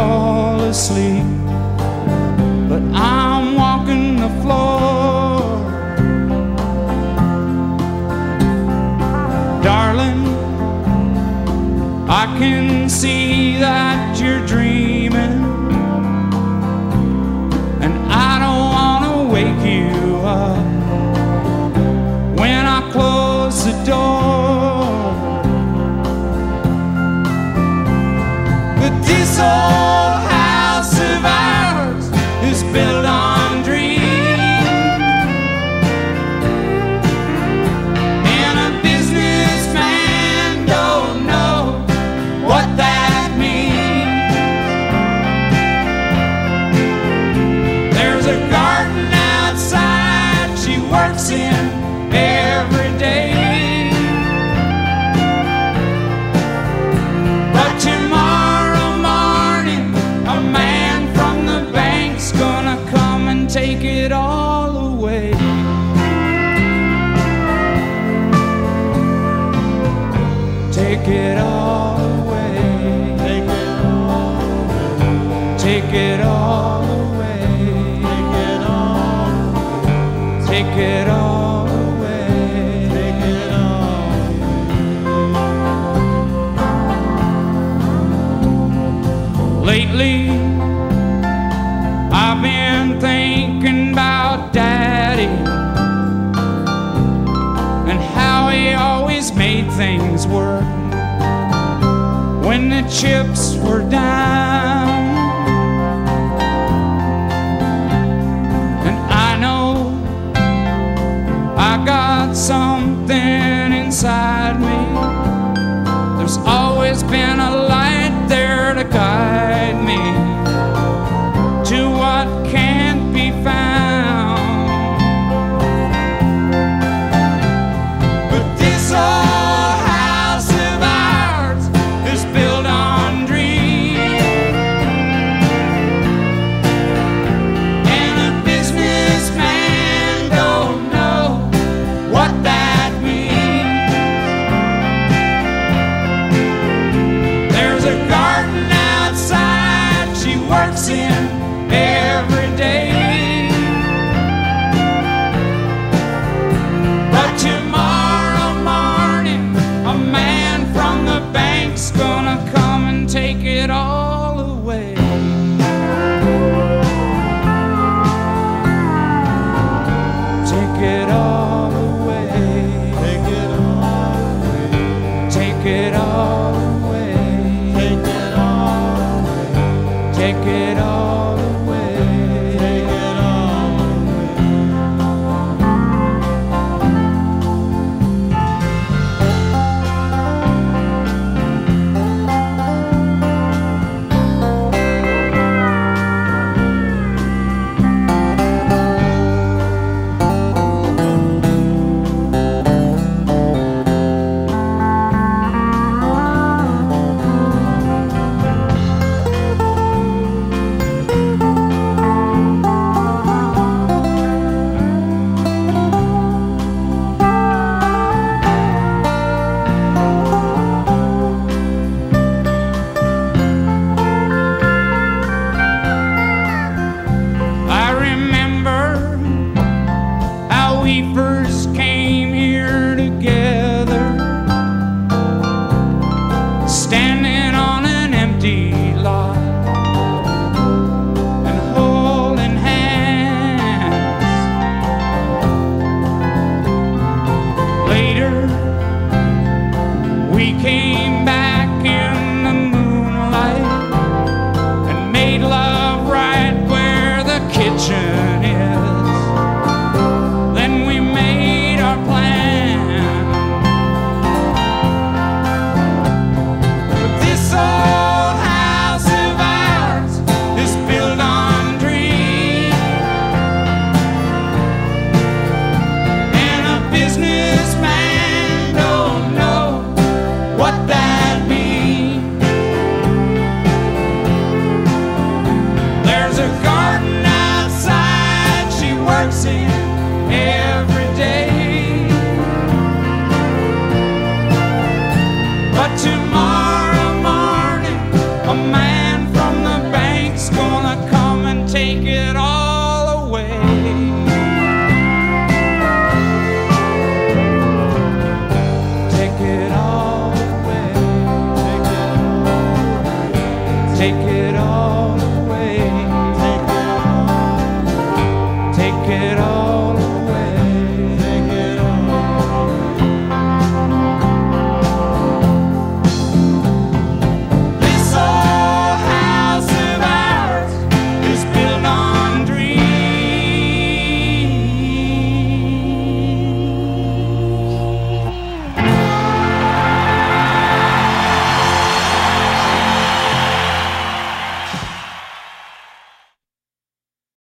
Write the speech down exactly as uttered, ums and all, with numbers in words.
fall asleep, but I'm walking the floor. Darling, I can see that you're dreaming, and I don't want to wake you up when I close the door. But this old house of ours is built on dreams, and a businessman don't know what that means. There's a garden outside she works in every day, but tomorrow morning a man from the bank's gonna come and take it all away. Take it all away. Take it all away. Take it all away. Take it all away. Take it all away. Take it all away. Lately, I've been thinking about Daddy and how he always made things work when the chips were down. And I know I got something inside me. There's always been a light there to guide me to what can't be found. But this old house of ours is built on dreams, and a businessman don't know what that means. There's a garden outside she works in every day, but tomorrow morning a man from the bank's gonna come and take it all away. Take it all away. Take it all away. Take it all away. Take it all away. Take it all away. Take it all I remember how we first came here together, standing on an empty lot and holding hands. Later, we came back